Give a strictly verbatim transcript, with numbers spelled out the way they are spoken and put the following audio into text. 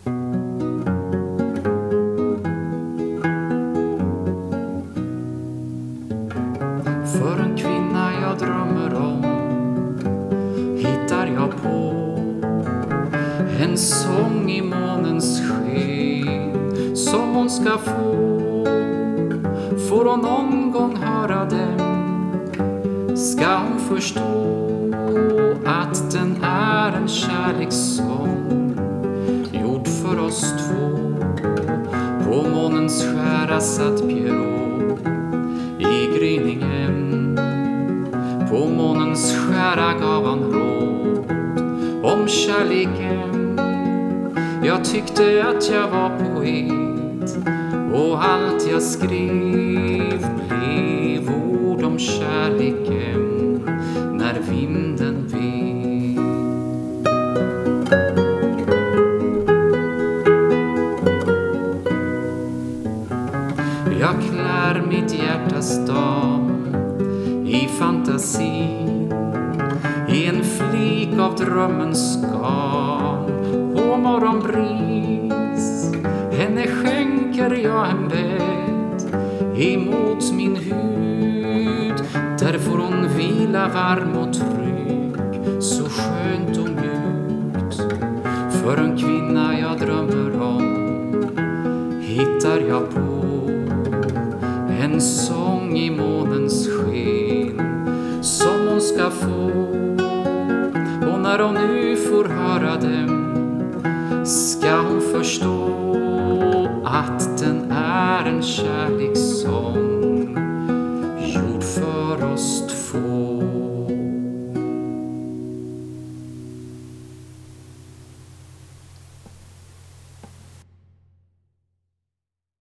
För en kvinna jag drömmer om hittar jag på en sång i månens sken som hon ska få. Får hon någon gång höra den ska hon förstå att den är en kärlekssång gjord för oss två. På månens skära satt Pierrot i gryningen. På månens skära gav han råd om kärleken. Jag tyckte att jag var poet och allt jag skrev blev ord om kärleken när vinden vek. Jag klär mitt hjärtas dam i fantasin, i en flik av drömmens skal och morgonbris. Henne skänker jag en bädd emot min hud. Där får hon vila varm och trygg, så skönt och mjukt. För en kvinna jag drömmer om hittar jag på en sång i månens sken som hon ska få. Och när hon nu får höra den ska hon förstå att den är en kärlek